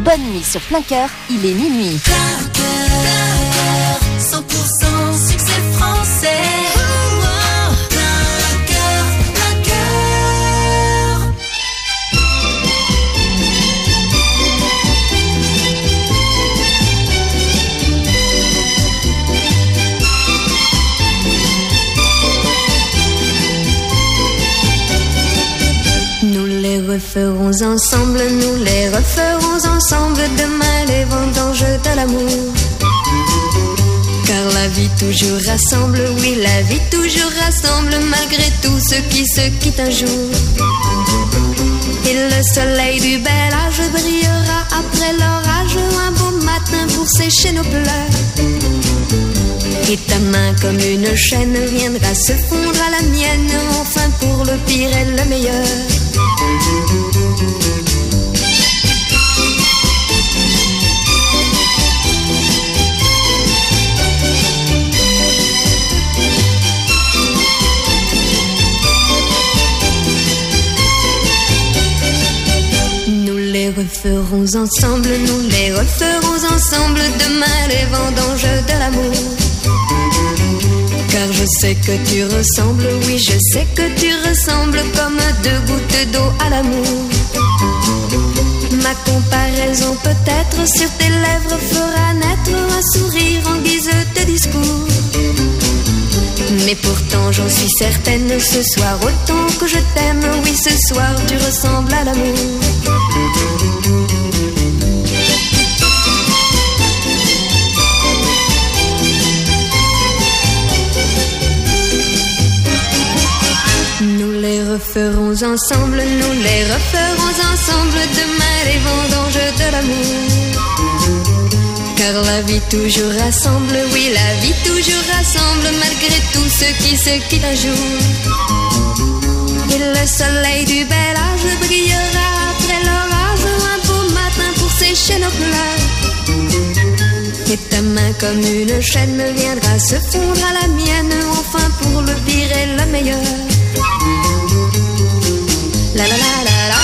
Bonne nuit sur Plein Cœur, il est minuit. Plein cœur, 100% succès français. Plein cœur, plein cœur. Nous les referons ensemble, nous les referons ensemble. Demain les vendanges de l'amour. Car la vie toujours rassemble, oui la vie toujours rassemble. Malgré tout ceux qui se quittent un jour. Et le soleil du bel âge brillera après l'orage. Un beau matin pour sécher nos pleurs. Et ta main comme une chaîne viendra se fondre à la mienne. Enfin pour le pire et le meilleur. Nous les referons ensemble, nous les referons ensemble. Demain les vendanges de l'amour. Car je sais que tu ressembles, oui je sais que tu ressembles comme deux gouttes d'eau à l'amour. Ma comparaison peut-être sur tes lèvres fera naître un sourire en guise de discours. Mais pourtant j'en suis certaine, ce soir autant que je t'aime, oui ce soir tu ressembles à l'amour. Nous les referons ensemble, nous les referons ensemble. Demain les vendanges de l'amour. Car la vie toujours rassemble, oui la vie toujours rassemble. Malgré tous ceux qui se quittent un jour. Et le soleil du bel âge brillera après l'orage. Un beau matin pour sécher nos pleurs. Et ta main comme une chaîne viendra se fondre à la mienne. Enfin pour le pire et le meilleur. La la la la la.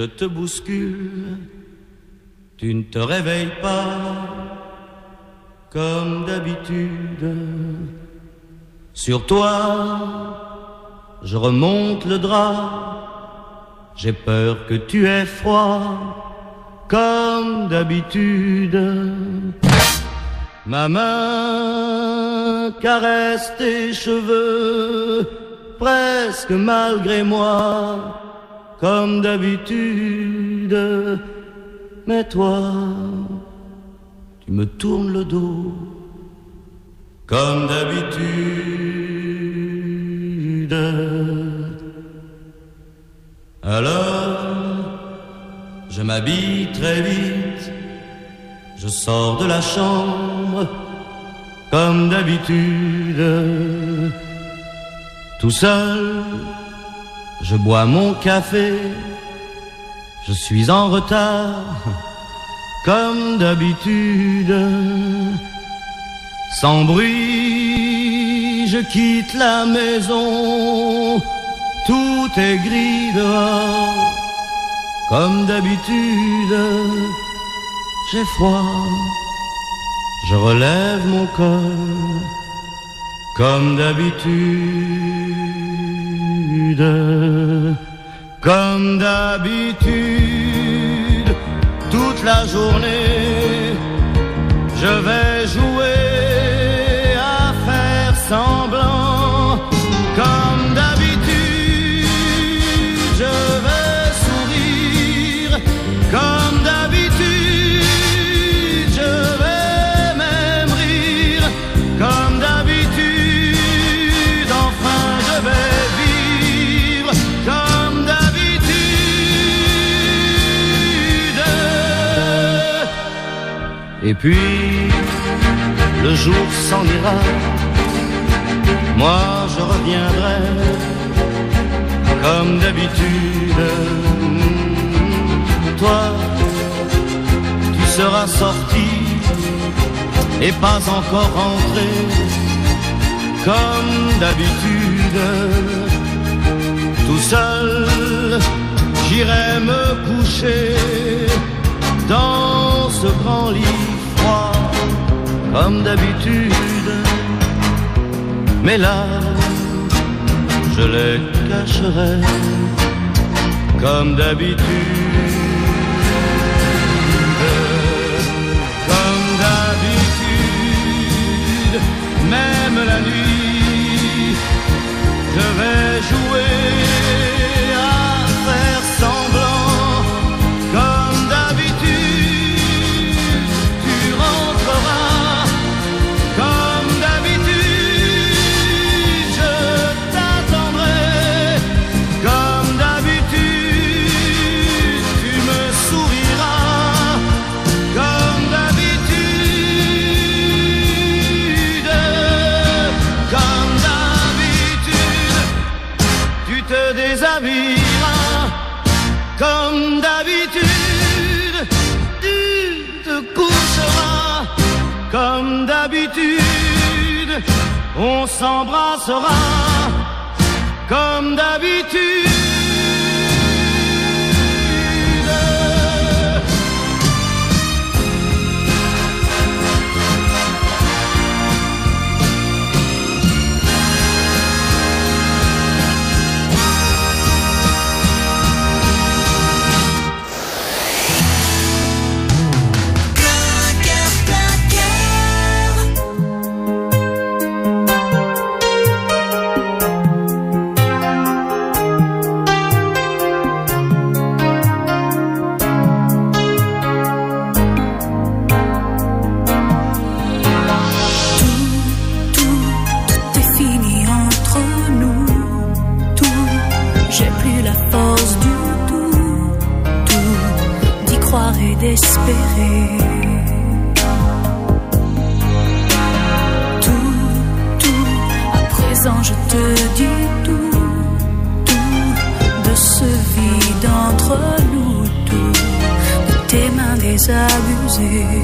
je te bouscule, tu ne te réveilles pas comme d'habitude. Sur toi, je remonte le drap, j'ai peur que tu aies froid comme d'habitude. Ma main caresse tes cheveux, presque malgré moi, comme d'habitude. Mais toi, tu me tournes le dos, comme d'habitude. Alors, je m'habille très vite, je sors de la chambre, comme d'habitude. Tout seul, je bois mon café, je suis en retard, comme d'habitude. Sans bruit, je quitte la maison, tout est gris dehors, comme d'habitude. J'ai froid, je relève mon col, comme d'habitude. Comme d'habitude, toute la journée, je vais jouer à faire semblant. Comme d'habitude, je vais sourire. Comme d'habitude, je vais même rire. Comme d'habitude, enfin je vais vivre. Comme d'habitude. Et puis, le jour s'en ira, moi je reviendrai, comme d'habitude. Toi, tu seras sorti et pas encore rentré, comme d'habitude. Tout seul, j'irai me coucher dans ce grand lit froid, comme d'habitude. Mais là, je les cacherai, comme d'habitude. Comme d'habitude, même la nuit, je vais jouer à faire semblant. Comme d'habitude, tu rentreras. Comme d'habitude, je t'attendrai. Comme d'habitude, tu me souriras. Comme d'habitude, comme d'habitude, tu te déshabilleras. Comme d'habitude, tu te coucheras. Comme d'habitude, on s'embrassera. Comme d'habitude. D'espérer tout, à présent je te dis tout de ce vide entre nous, tout de tes mains désabusées,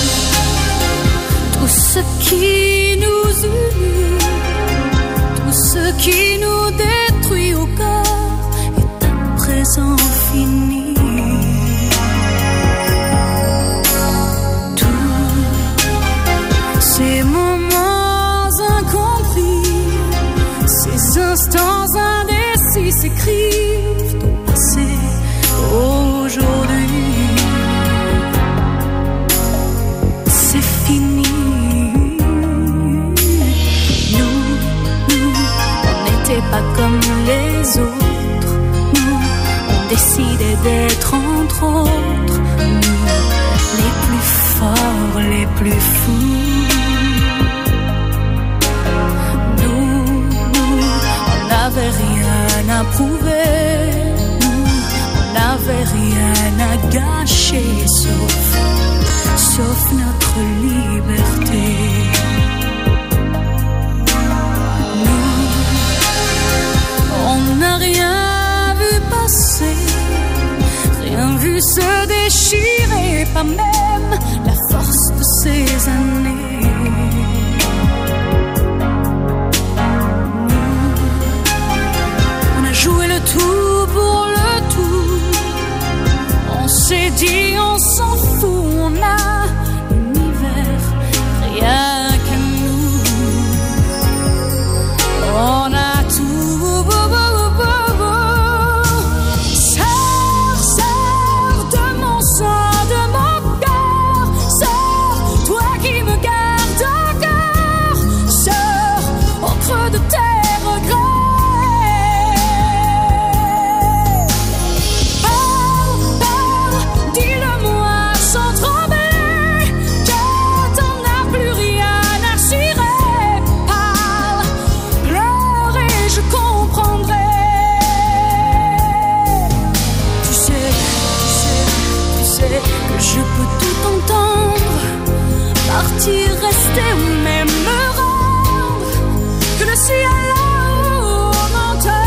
tout ce qui nous unit, tout ce ce qui nous détruit au corps est à présent fini. Tous ces moments incompris, ces instants indécis s'écrivent au passé, aujourd'hui. C'est fini. Pas comme les autres, nous, on décidait d'être entre autres, nous, les plus forts, les plus fous. Nous, on n'avait rien à prouver, nous, on n'avait rien à gâcher, sauf notre liberté. On n'a rien vu passer, rien vu se déchirer, pas même la force de ces années. On a joué le tout pour le tout, on s'est dit on s'en fout, on a l'univers rien que nous. On a tout. Rester ou même me rendre, que le ciel là-haut m'entend.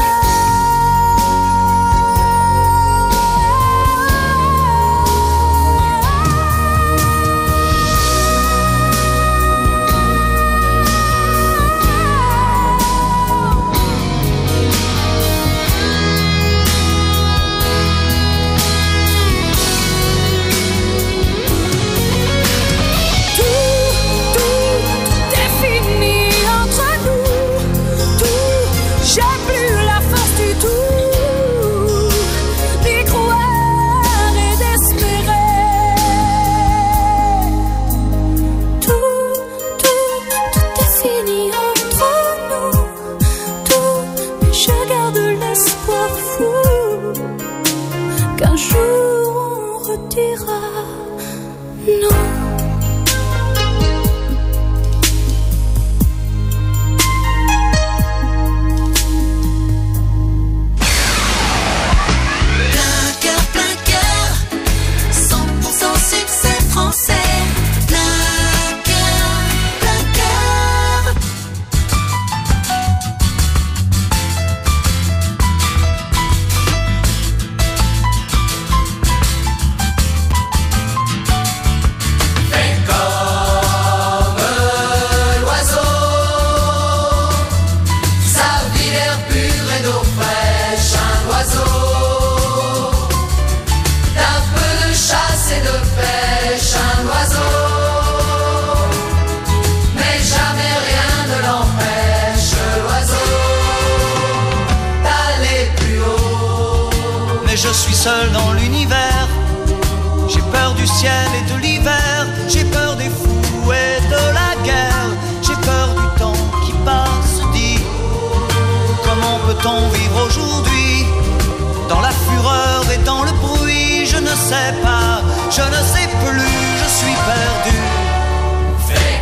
Je suis seul dans l'univers, j'ai peur du ciel et de l'hiver, j'ai peur des fous et de la guerre, j'ai peur du temps qui passe, dit comment peut-on vivre aujourd'hui, dans la fureur et dans le bruit, je ne sais pas, je ne sais plus, je suis perdu. Fais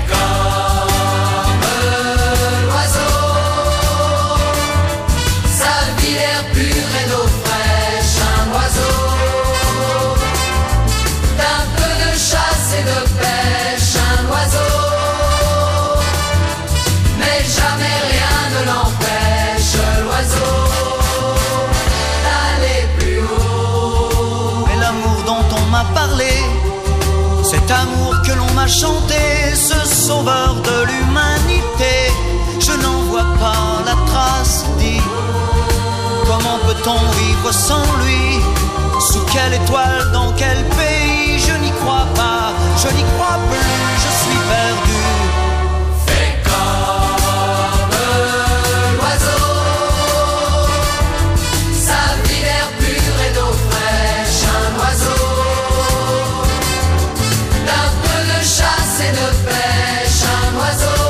comme l'oiseau, sa vie l'air pur et d'eau fraîche, un oiseau, d'un peu de chasse et de pêche, un oiseau, mais jamais rien ne l'empêche, l'oiseau, d'aller plus haut. Mais l'amour dont on m'a parlé, cet amour que l'on m'a chanté, ce sauveur de l'humanité, je n'en vois pas la trace. peut-on vivre sans lui? Sous quelle étoile, dans quel pays? Je n'y crois pas, je n'y crois plus, je suis perdu. Fais comme l'oiseau, sa vie d'air pur et d'eau fraîche, un oiseau, d'un peu de chasse et de pêche, un oiseau,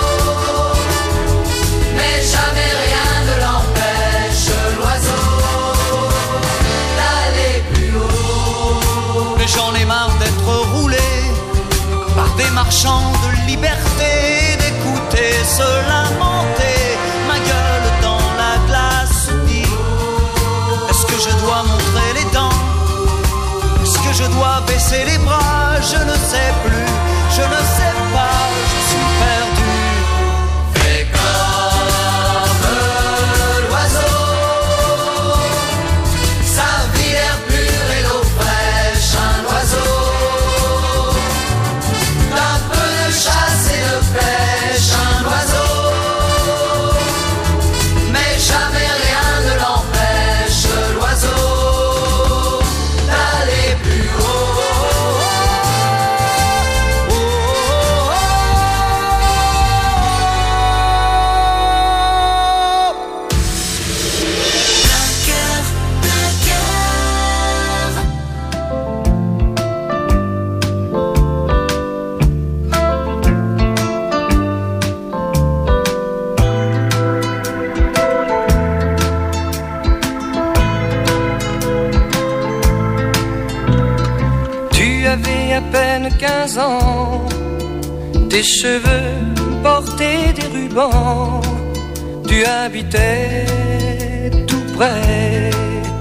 mais jamais rien ne l'empêche, l'oiseau, d'aller plus haut. Mais j'en ai marre d'être roulé par des marchands de liberté, d'écouter se lamenter, ma gueule dans la glace dit: est-ce que je dois montrer les dents? Est-ce que je dois baisser les bras? Je ne sais plus, je ne sais pas, je suis perdu. Fais comme l'oiseau, sa vie d'air pur et d'eau fraîche, un oiseau, d'un peu de chasse et de pêche, un oiseau, mais jamais rien ne l'empêche, l'oiseau, d'aller plus haut. Tu avais à peine 15 ans, tes cheveux portaient des rubans, tu habitais tout près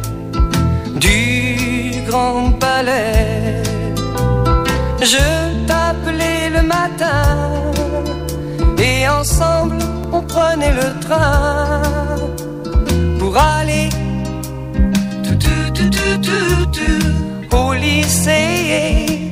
du Grand Palais. Je t'appelais le matin et ensemble on prenait le train pour aller au lycée.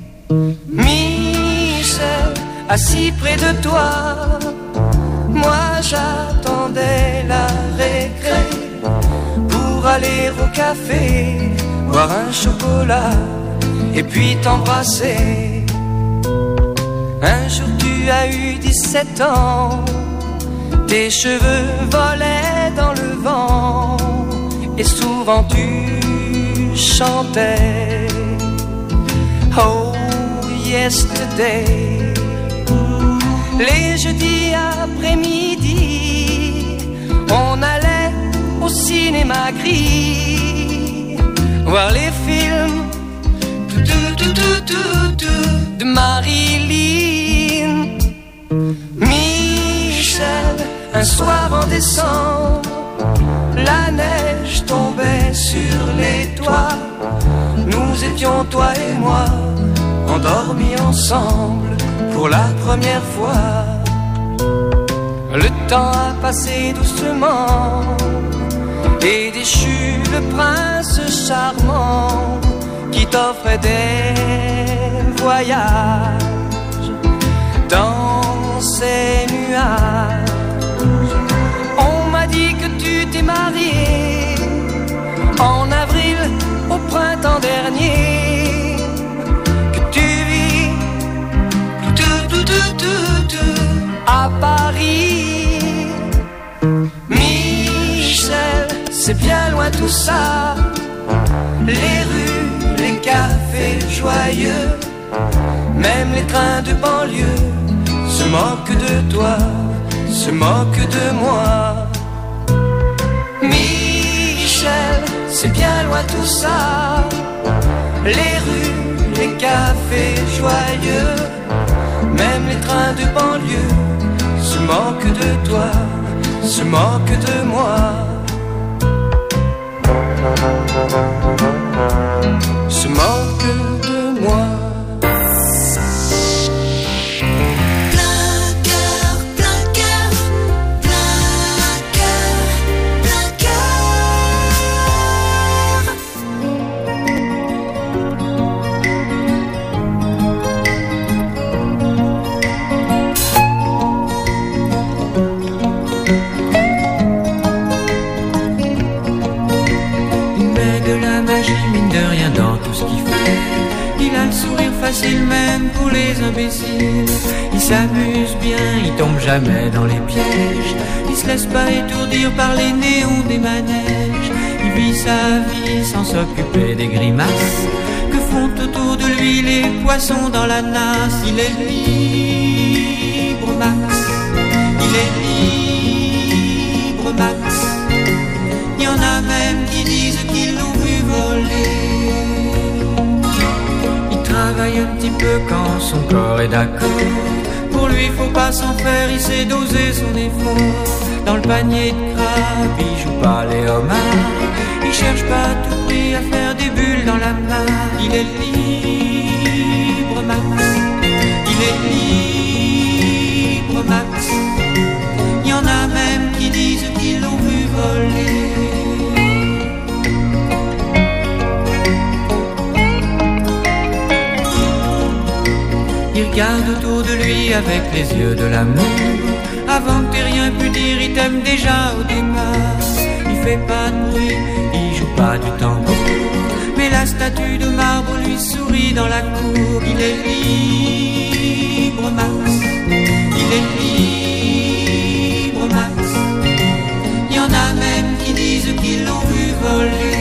Michel, assis près de toi, moi j'attendais la récré pour aller au café, boire un chocolat et puis t'embrasser. Un jour tu as eu 17 ans, tes cheveux volaient dans le vent et souvent tu chantais Oh Yesterday. Les jeudis après-midi, on allait au cinéma gris voir les films de Marilyn. Michel, un soir en décembre, la neige tombait sur les toits. Nous étions, toi et moi, endormis ensemble pour la première fois. Le temps a passé doucement et déchu le prince charmant qui t'offrait des voyages dans ces nuages. On m'a dit que tu t'es marié en avril au printemps dernier, que tu vis à Paris. Michel, c'est bien loin tout ça, les rues, les cafés joyeux, même les trains de banlieue se moquent de toi, se moquent de moi. Michel, c'est bien loin tout ça, les rues, les cafés joyeux, même les trains de banlieue se moquent de toi, se moquent de moi. Se moquent de moi. c'est le même pour les imbéciles. Il s'amuse bien, il tombe jamais dans les pièges. Il se laisse pas étourdir par les néons des manèges. Il vit sa vie sans s'occuper des grimaces que font autour de lui les poissons dans la nasse. Il est libre, Max. Il est libre, Max. Il y en a même qui disent qu'ils l'ont vu voler. Il travaille un petit peu quand son corps est d'accord. Pour lui faut pas s'en faire, il sait doser son effort. Dans le panier de crabe, il joue pas les homards. Il cherche pas à tout prix à faire des bulles dans la main. Il est libre, Max. Il est libre, Max. Il y en a même qui disent qu'ils l'ont vu voler. Il regarde autour de lui avec les yeux de l'amour. Avant que t'aies rien pu dire, il t'aime déjà au départ. Il fait pas de bruit, il joue pas du tambour, mais la statue de marbre lui sourit dans la cour. Il est libre, Max. Il est libre, Max. Il y en a même qui disent qu'ils l'ont vu voler.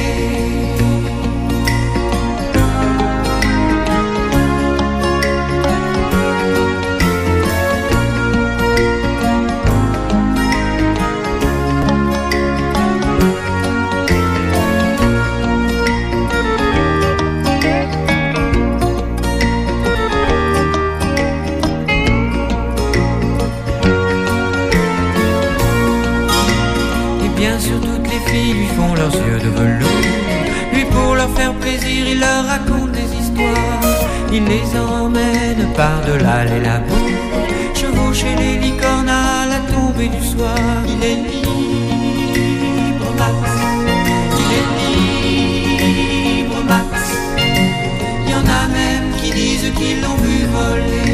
Leurs yeux de velours. Lui pour leur faire plaisir, il leur raconte des histoires. Il les emmène par-delà les labos, chevaucher les licornes à la tombée du soir. Il est libre, Max. Il est libre, Max. Il y en a même qui disent qu'ils l'ont vu voler.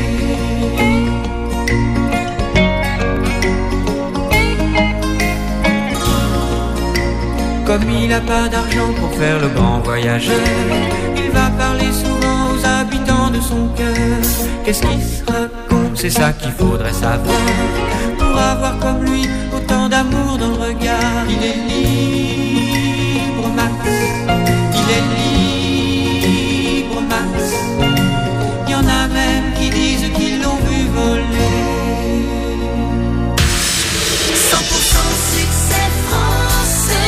Comme il n'a pas d'argent pour faire le grand voyageur, il va parler souvent aux habitants de son cœur. Qu'est-ce qu'il se raconte, c'est ça qu'il faudrait savoir, pour avoir comme lui autant d'amour dans le regard. Il est libre, Max. Il est libre, Max. Il y en a même qui disent qu'ils l'ont vu voler. 100% succès français.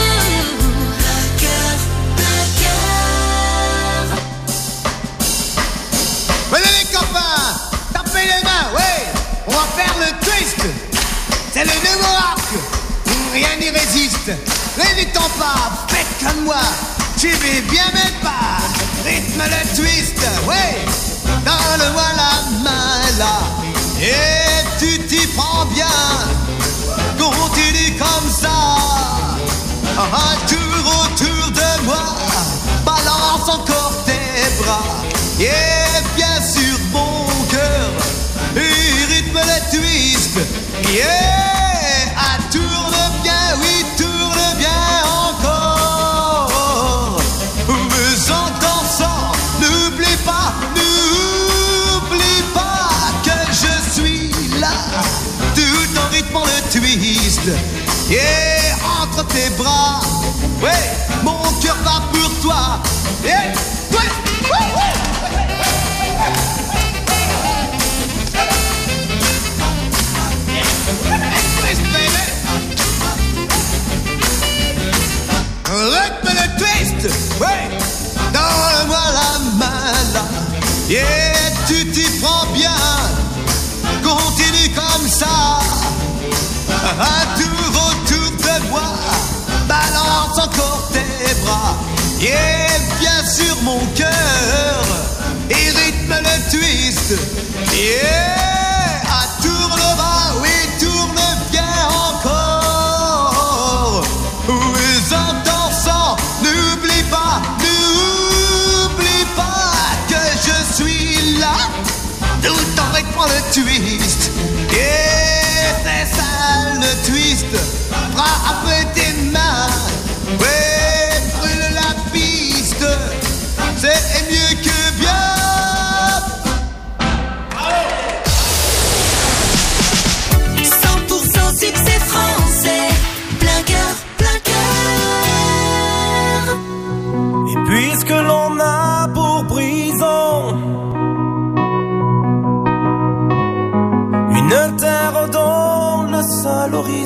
Tapez les mains, ouais, on va faire le twist. C'est le nouveau rock, rien n'y résiste. N'hésitons pas, faites comme moi, suivez bien mes pas. Rythme le twist, ouais, donne-moi la main là. Et tu t'y prends bien, continue comme ça. Un tour autour de moi, balance encore tes bras. Et bien sûr mon cœur, il rythme le twist. Yeah, ah, tourne bien, oui, tourne bien encore. Mais en dansant, n'oublie pas que je suis là, tout en rythmant le twist. Yeah, entre tes bras, ouais, mon cœur bat pour toi. Yeah, ouais, ouais, ouais. Rythme le twist, ouais, donne-moi la main là. Yeah, tu t'y prends bien, continue comme ça. Un tour autour de moi, balance encore tes bras. Yeah, bien sûr mon cœur, et rythme le twist. Yeah, ah, tourne bas, oui, tourne bien encore. Oui, en dansant, n'oublie pas que je suis là, tout en rythmant le twist. Yeah, c'est ça le twist, frappe tes mains, ouais, brûle la piste, c'est mieux que bien.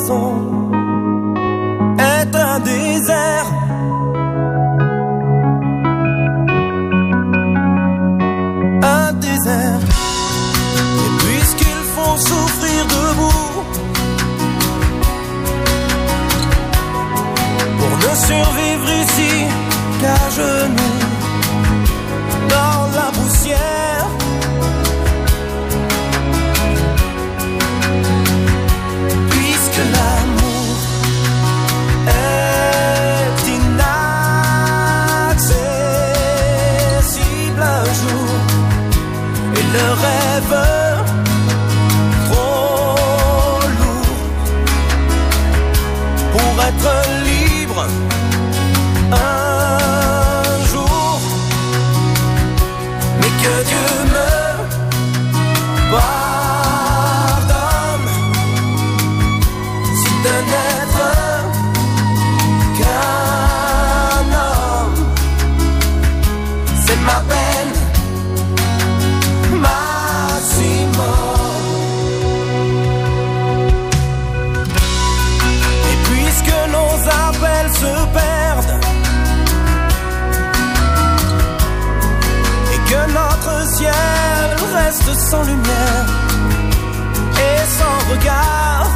maison est un désert. Un désert. Et puisqu'il faut souffrir debout pour ne survivre ici qu'à genoux dans la poussière, puisque l'amour est inaccessible un jour, et le rêve trop lourd pour être libre un jour, mais que Dieu me pardonne si de n'être qu'un homme, c'est ma peine maximum. Et puisque nos appels se perdent et que notre ciel reste sans lumière et sans regard,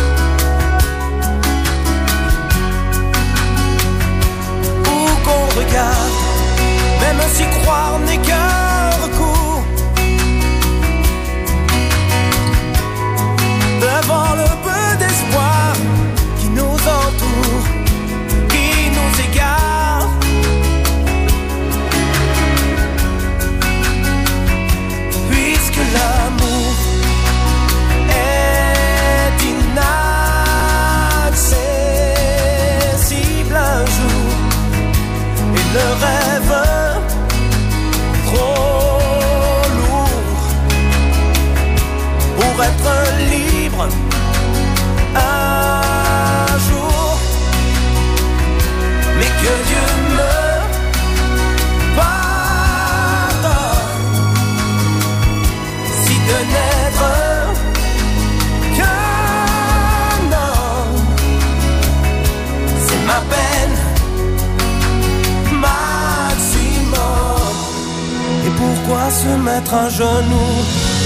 où qu'on regarde, même si croire n'est qu'un recours, devant le peu d'espoir qui nous entoure, qui nous égare, puisque l'amour est inaccessible un jour, et le rêve trop lourd pour être libre un jour, mais que Dieu me pardonne si de n'être qu'un homme, c'est ma peine maximum. Et pourquoi se mettre à genoux?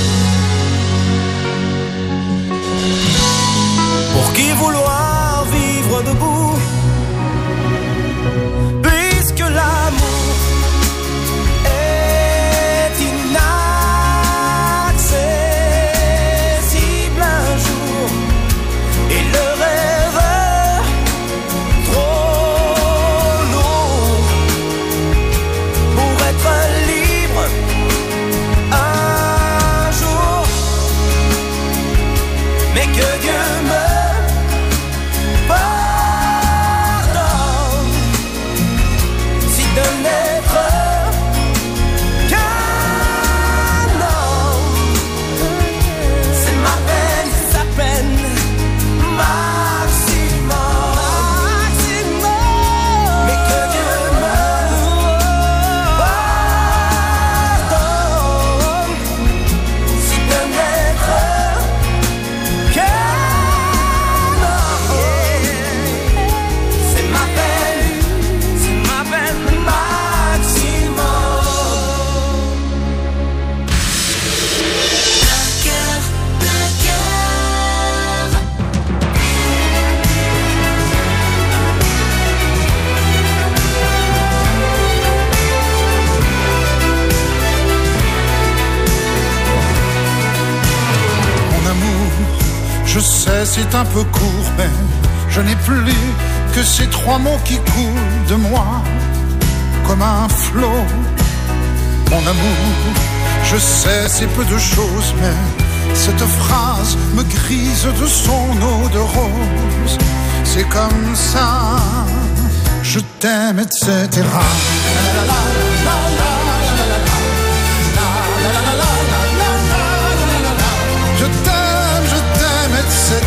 Pour qui vouloir vivre debout? Puisque l'amour est inaccessible un jour, et le rêve trop lourd pour être libre un jour, mais que Dieu me pardonne si de n'être qu'un homme, c'est ma peine, sa peine maximum, mais que Dieu me pardonne si de n'être qu'un homme, c'est ma peine maximum. Mon amour, je sais c'est un peu court, mais je n'ai plus que ces trois mots qui coulent de moi comme un flot. Mon amour, je sais c'est peu de choses, mais cette phrase me grise de son eau de rose. C'est comme ça, je t'aime, etc. Je t'aime, etc.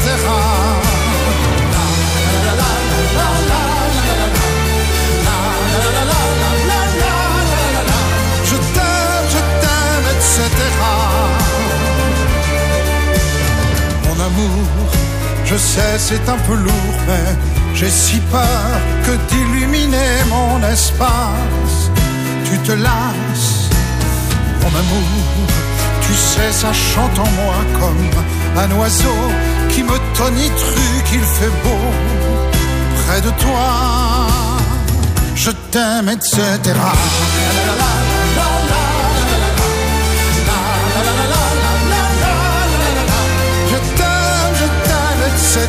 Je t'aime, etc. Mon amour, je sais, c'est un peu lourd, mais j'ai si peur que d'illuminer mon espace. Tu te lasses, mon amour, tu sais, ça chante en moi comme un oiseau qui me tonitruque qu'il fait beau. Près de toi, je t'aime, etc. Je t'aime, etc.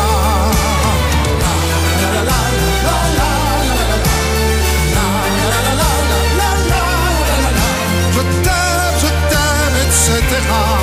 Etc.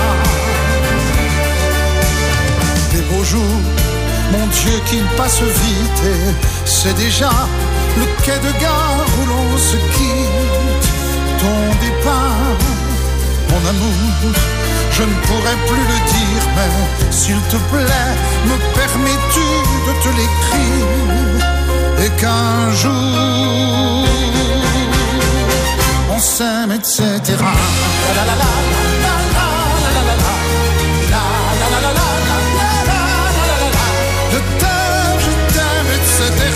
Des beaux jours, mon Dieu, qu'ils passent vite, et c'est déjà le quai de gare où l'on se quitte. Ton départ, mon amour, je ne pourrais plus le dire, mais s'il te plaît, me permets-tu de te l'écrire, et qu'un jour on s'aime, etc. Je t'aime, etc.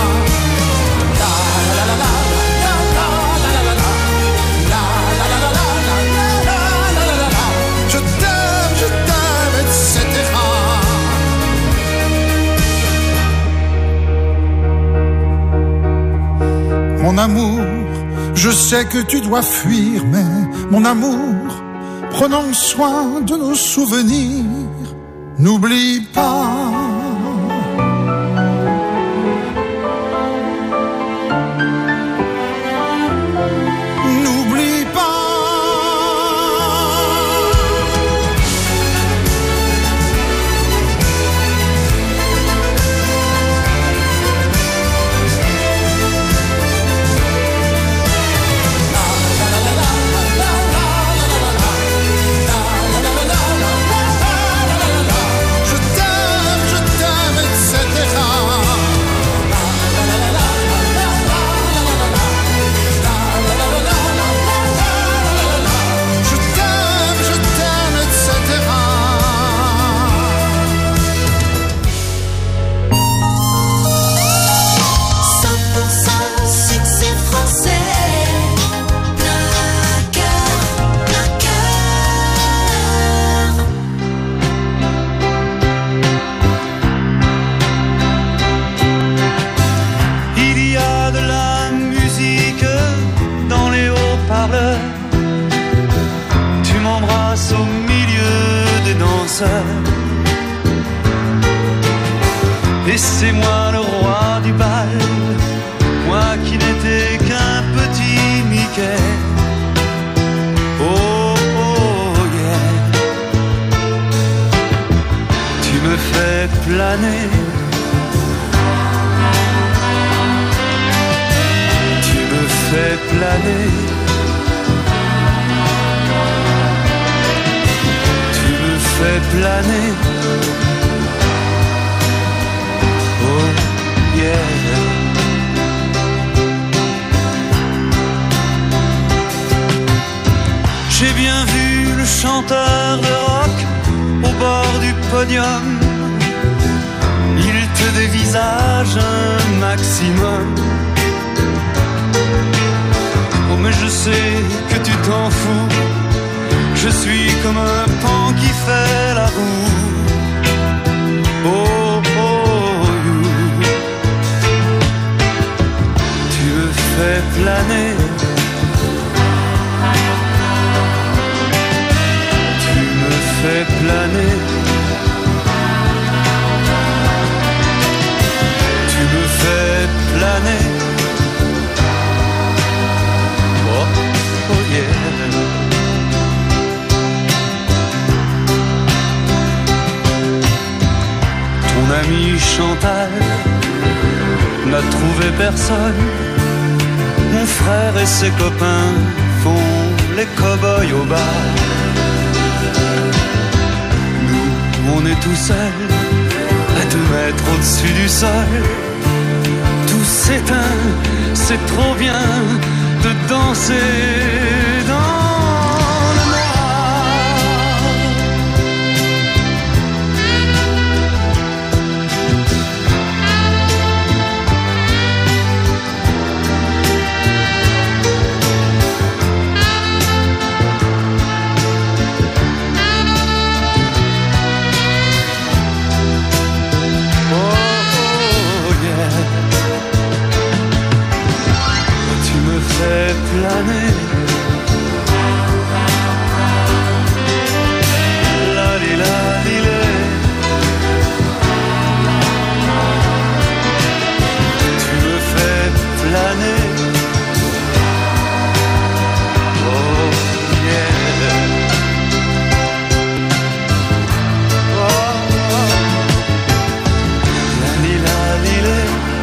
Je t'aime, etc. Mon amour, je sais que tu dois fuir, mais mon amour, prenons soin de nos souvenirs. N'oublie pas. N'oublie pas. Et c'est moi le roi du bal, moi qui n'étais qu'un petit Mickey. Oh, oh, yeah. Tu me fais planer, tu me fais planer, tu me fais planer. Oh yeah. J'ai bien vu le chanteur de rock au bord du podium. Il te dévisage un maximum. Oh mais je sais que tu t'en fous. Je suis comme un pan qui fait la roue. Oh, oh, you. Tu me fais planer. Tu me fais planer. Tu me fais planer. Oh, oh yeah. Mon ami Chantal n'a trouvé personne. Mon frère et ses copains font les cow-boys au bar. Nous, on est tout seuls à 2 mètres au-dessus du sol. Tout s'éteint, c'est trop bien de danser dans le noir. planer. La li la li lé. Tu me fais planer. Oh yeah. Oh, oh. La li la li lé.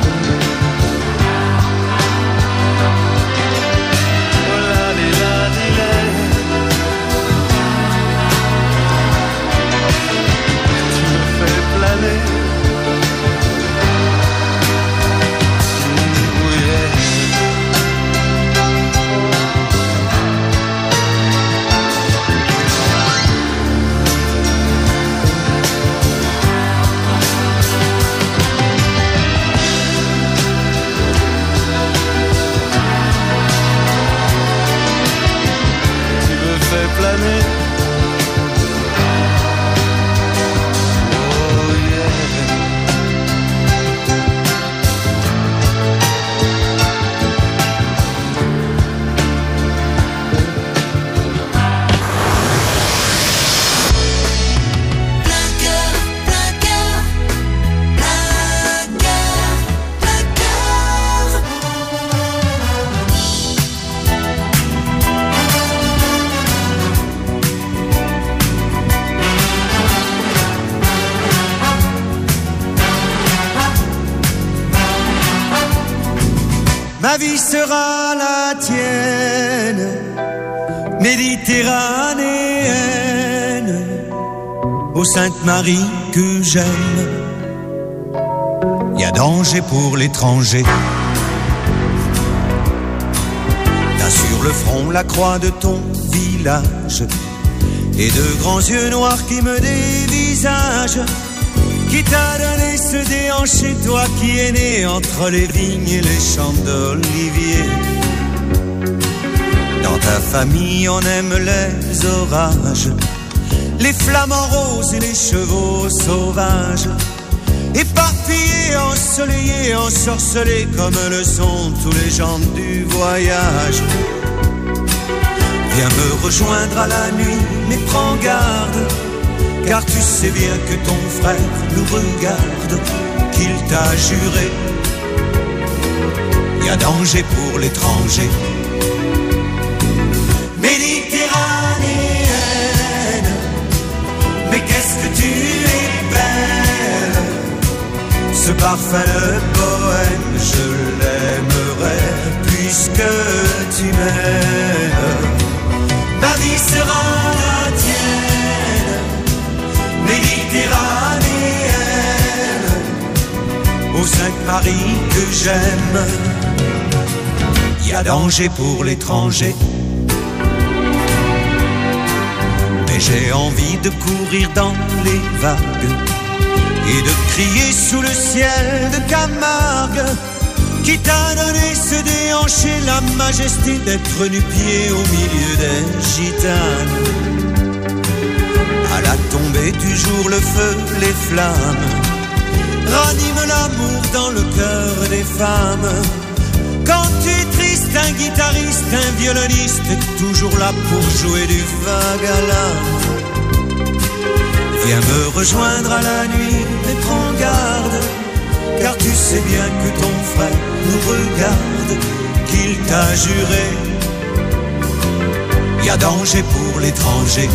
Planer. Oh yeah. Ma vie sera la tienne, méditerranéenne, ô Sainte Marie que j'aime. Y a danger pour l'étranger. T'as sur le front la croix de ton village et de grands yeux noirs qui me dévisagent. Qui t'a donné ce déhanché, toi qui es né entre les vignes et les champs d'olivier. Dans ta famille on aime les orages, les flamants roses et les chevaux sauvages, éparpillés, ensoleillés, ensorcelés comme le sont tous les gens du voyage. Viens me rejoindre à la nuit, mais prends garde, car tu sais bien que ton frère nous regarde, qu'il t'a juré. Y a danger pour l'étranger. Méditerranéenne, mais qu'est-ce que tu es belle. Ce parfum de poème, je l'aimerais puisque tu m'aimes. Ma vie sera la tienne, méditerranéenne, ô Sainte Marie que j'aime. Y a danger pour l'étranger, mais j'ai envie de courir dans les vagues et de crier sous le ciel de Camargue, qui t'a donné ce déhanché, la majesté d'être nu-pied au milieu des gitanes. À la tombée du jour, le feu, les flammes raniment l'amour dans le cœur des femmes. Quand tu es triste, un guitariste, un violoniste est toujours là pour jouer du vague à l'âme. Viens me rejoindre à la nuit, mais prends garde, car tu sais bien que ton frère nous regarde, qu'il t'a juré. Y a danger pour l'étranger.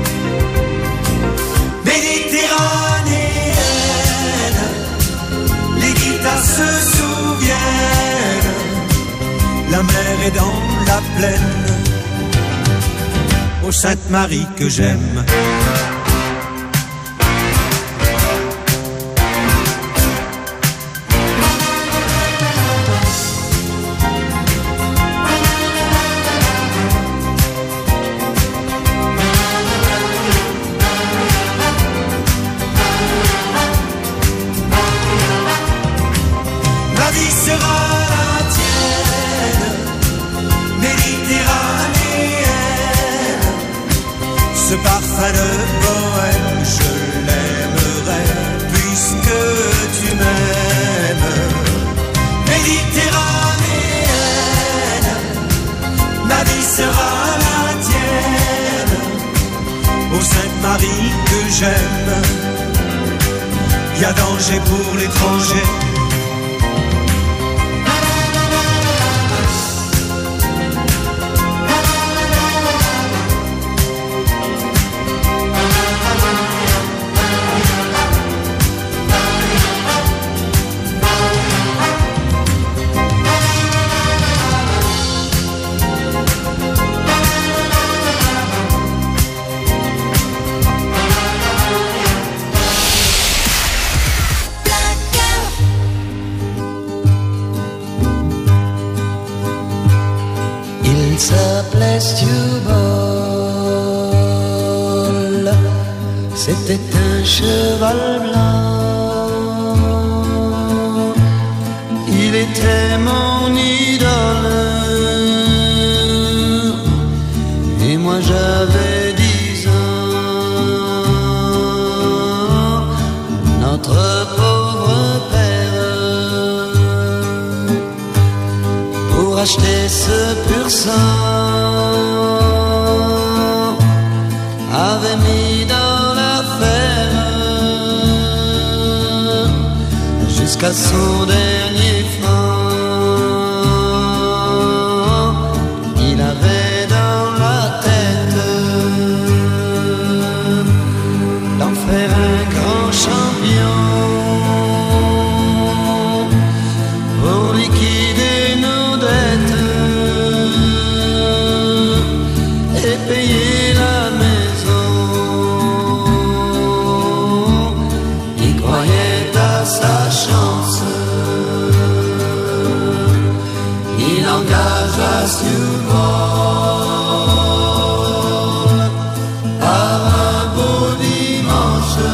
Méditerranéenne, les guitares se souviennent, la mer est dans la plaine, ô Sainte Marie que j'aime. y a danger pour l'étranger. Il s'appelait Stewball, c'était un cheval blanc. Il était mon idole, et moi j'avais 10 ans. Notre pauvre père, pour acheter ce pur sang, avait mis dans l'affaire jusqu'à son dernier franc. Il avait dans la tête d'en faire un grand champion pour liquider nos dettes et payer la maison. Il croyait à sa chance, il engagea Stewball par un beau dimanche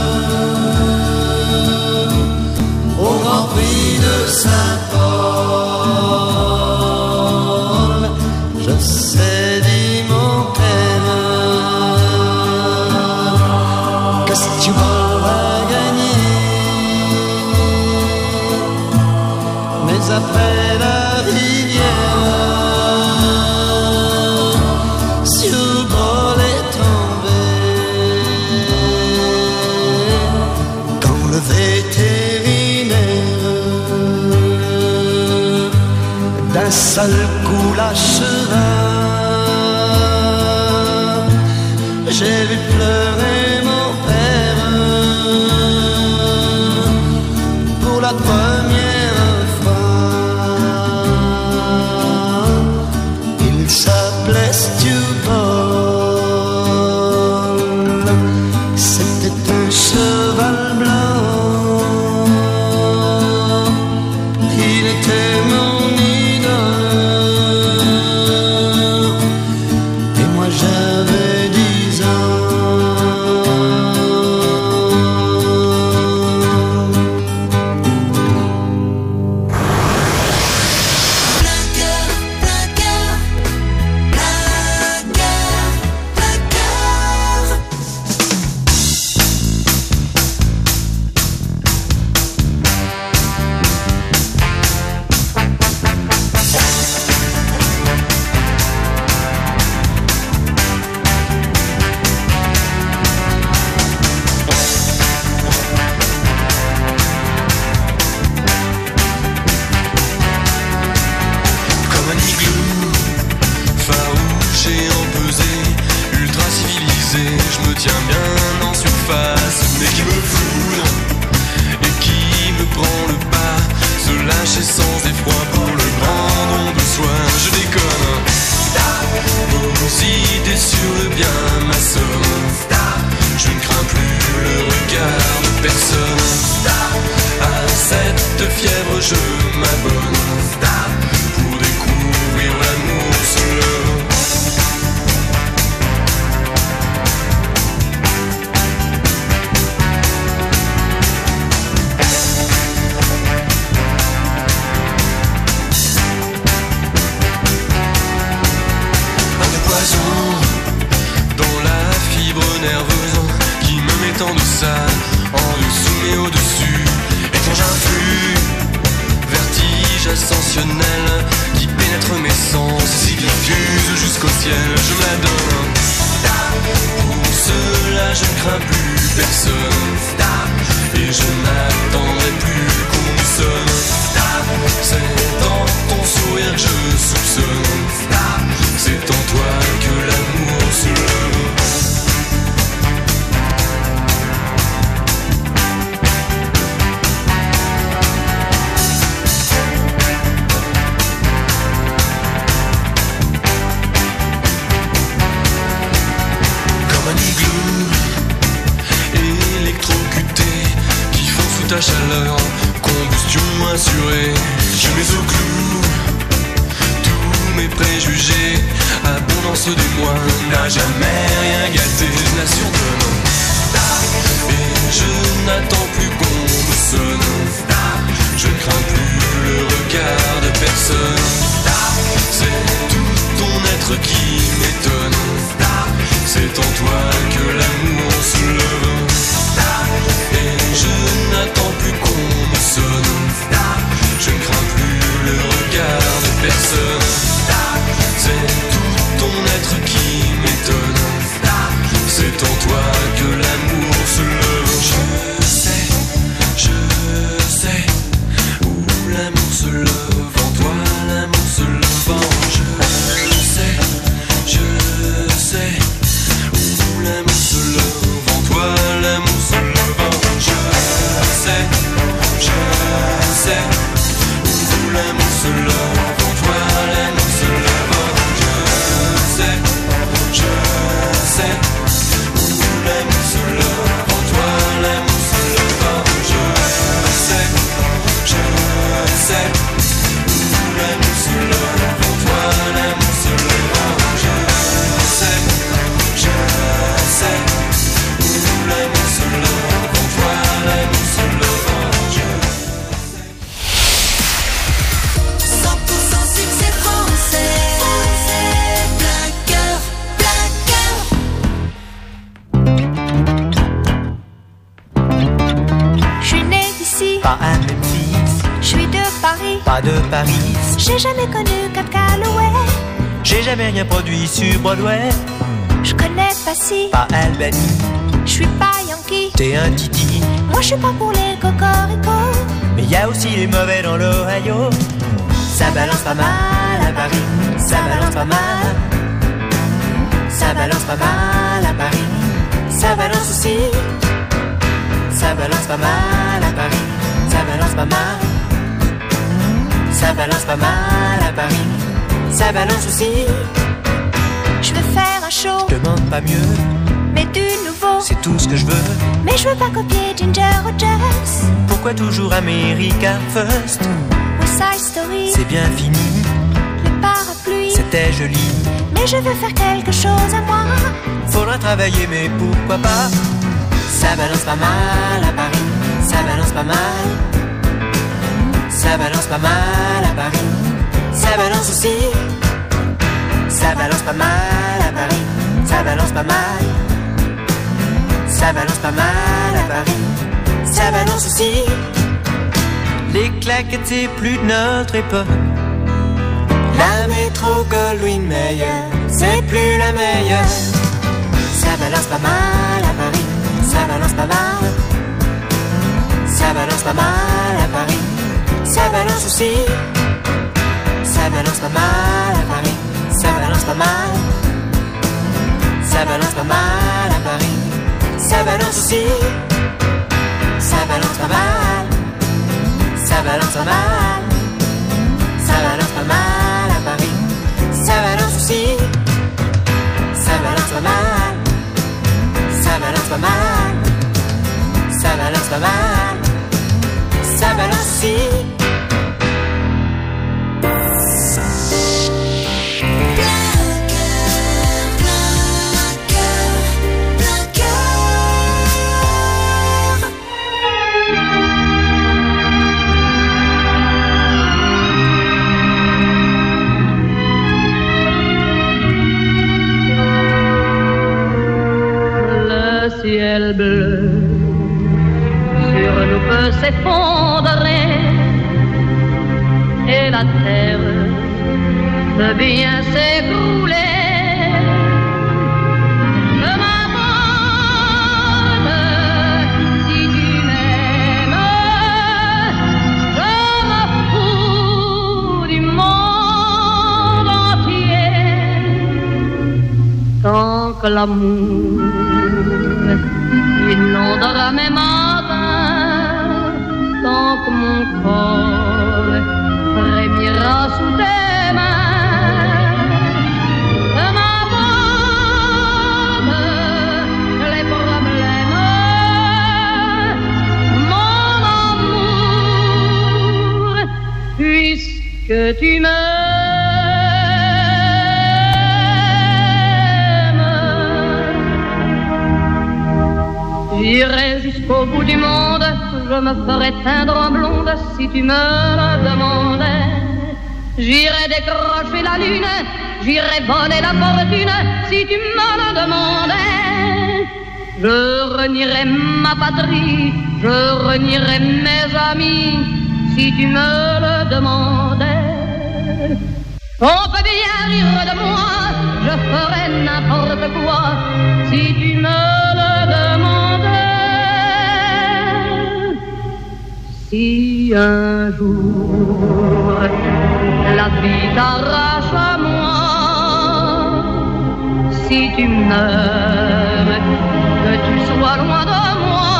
au Grand Prix de Saint-Paul. Je sais, dit mon père, que Stewball va gagner, mais après la rivière, Stewball est tombé. Quand le vétérinaire d'un seul coup l'acheva, j'ai vu pleurer mon père pour la première fois. Il s'appelait Stewball, c'était un cheval blanc. Il était mon idole, et moi j'avais 10 ans. Comme un igloo, farouche et empesé, ultra civilisé, je me tiens bien en surface, mais qui me foudre et qui me prend le pas, se lâcher sans effroi pour le grand don de soi. Je déconne, vos idées sur le bien m'assomment, je ne crains plus le regard de personne. À cette fièvre je m'abonne pour découvrir l'amour seul. Un poison dans la fibre nerveuse qui me met en deçà, en dessous mais au-dessus. Étrange influx, vertige ascensionnel qui pénètre mes sens, s'y diffuse jusqu'au ciel. Je me la donne, pour cela je ne crains plus personne, et je n'attends la chaleur, combustion assurée. Je mets au clou tous mes préjugés, abondance des mois n'a jamais rien gâté. Je l'assure de non. Et je n'attends plus qu'on me sonne. Je ne crains plus le regard de personne. C'est tout ton être qui m'étonne. C'est en toi que l'amour se lève. Et je n'attends plus qu'on me sonne. Je ne crains plus le regard de personne. C'est tout ton être qui m'étonne. C'est en toi que l'amour se lève. Je sais où l'amour se lève. En toi l'amour se lève. Je sais où l'amour se lève. En toi l'amour se lève. Je sais où l'amour se lève. En toi l'amour se lève. Je sais où l'amour se lève. En toi l'amour se lève. Je sais où l'amour se lève. En toi l'amour se lève. Je sais où l'amour se lève. En toi l'amour se lève. 100% succès français. Plein cœur, plein cœur. Je suis née d'ici, Pas à Memphis, je suis de Paris. pas de Paris. J'ai jamais connu Cap Calloway. J'ai jamais rien produit sur Broadway. Je connais pas si, Pas Albany, je suis pas Yankee. t'es un titi. Moi je suis pas pour les cocoricots. Mais y a aussi les mauvais dans l'Ohio. Ça balance pas mal à Paris, ça balance pas mal. Ça balance pas mal à Paris, ça balance aussi. Ça balance pas mal à Paris, ça balance pas mal. Ça balance pas mal à Paris, ça balance aussi. Je veux faire un show, Je demande pas mieux, mais du nouveau. c'est tout ce que je veux. Mais je veux pas copier Ginger Rogers. Pourquoi toujours America First? West Side Story, C'est bien fini, les parapluies. c'était joli. Mais je veux faire quelque chose à moi. Faudra travailler, mais pourquoi pas? Ça balance pas mal à Paris, ça balance pas mal. Ça balance pas mal à Paris, ça balance aussi. Ça balance pas mal à Paris, ça balance pas mal. Ça balance pas mal à Paris, ça balance aussi. Les claquettes c'est plus de notre époque. La métro Goldwyn Mayer, c'est plus la meilleure. Ça balance pas mal à Paris, ça balance pas mal. Ça balance pas mal à Paris, ça balance aussi. Ça balance pas mal à Paris, ça balance pas mal. Ça balance pas mal à Paris, ça balance aussi. Ça balance pas mal, ça balance pas mal. Ça balance pas mal à Paris, ça balance aussi. Ça balance pas mal, ça balance pas mal. Ça balance pas mal, ça balance aussi. Ciel bleu sur nous peut s'effondrer et la terre peut bien s'écrouler. Je m'abandonne si tu m'aimes, je me fous du monde entier tant que l'amour inondera mes matins, tant que mon corps frémira sous tes mains. Je m'abandonne les problèmes, mon J'irai jusqu'au bout du monde, je me ferai teindre en blonde si tu me le demandais. J'irai décrocher la lune, j'irai voler la fortune si tu me le demandais. Je renierai ma patrie, je renierai mes amis si tu me le demandais. On peut bien rire de moi, je ferai n'importe quoi si tu me le demandais. Si un jour la vie t'arrache à moi, si tu meurs, que tu sois loin de moi,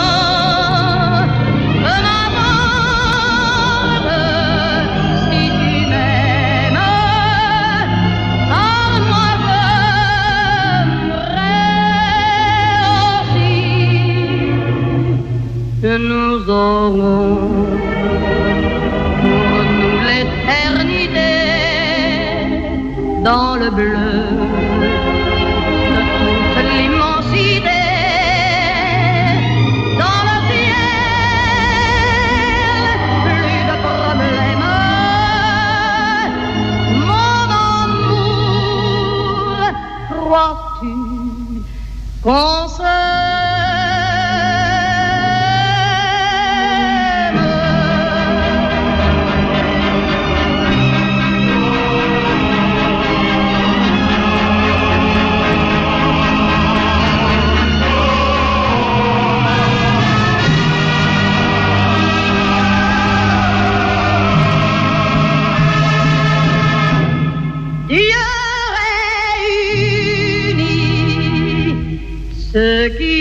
peu m'importe. Si tu m'aimes, par moi j'aimerais aussi que nous aurons pour nous l'éternité dans le bleu de toute l'immensité, dans le ciel, plus de problèmes. Mon amour, crois-tu qu'on se ceux qui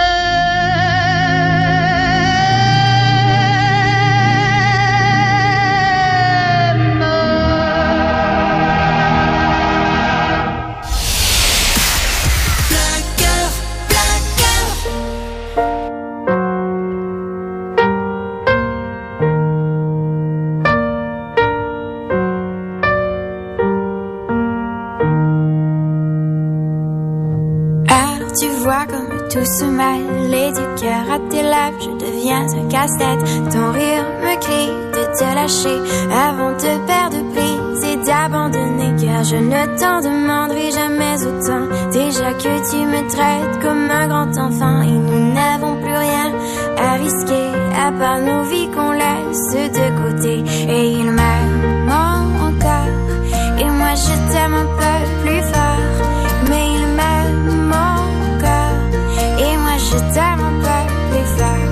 tout se mêle et du cœur à tes lèvres, je deviens un casse-tête. Ton rire me crie de te lâcher avant de perdre prise et d'abandonner, car je ne t'en demanderai jamais autant. Déjà que tu me traites comme un grand enfant et nous n'avons plus rien à risquer à part nos vies qu'on laisse de côté. Et il m'aime encore et moi je t'aime un peu plus fort, mais il m'aime encore et moi je t'aime un peu plus fort.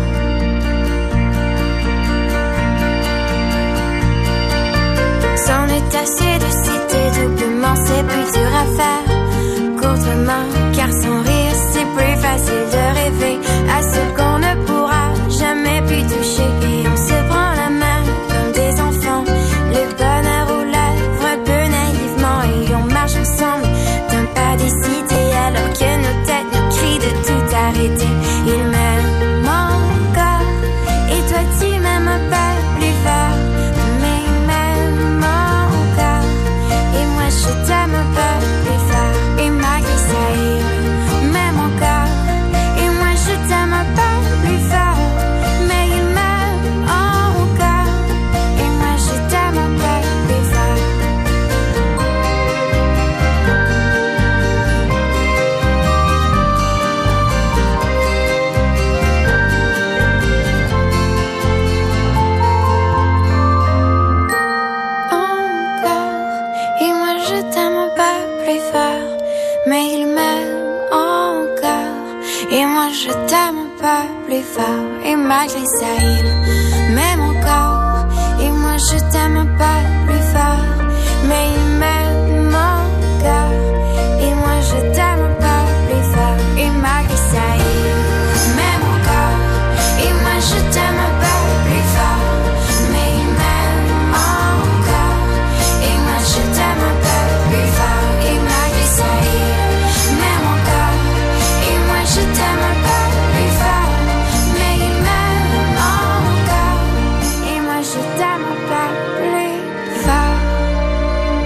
C'en est assez de citer doublement, c'est plus dur à faire qu'autrement, car sans rire c'est plus facile de rêver à ce qu'on ne pourra jamais plus toucher. Et on se prend la main comme des enfants, le bonheur aux lèvres un peu naïvement, et on marche ensemble d'un pas décidé alors que nos têtes nous crient de tout arrêter. Il m'aime encore et toi tu m'aimes un peu plus fort, mais il m'aime encore et moi je t'aime un peu plus fort. Et malgré ça il m'aime encore et moi je t'aime un peu plus fort, mais il m'aime encore et moi je t'aime un peu plus fort. Et moi je t'aime un peu plus fort, mais il m'aime encore et moi je t'aime un peu plus fort. Et malgré ça il m'aime encore et moi je t'aime un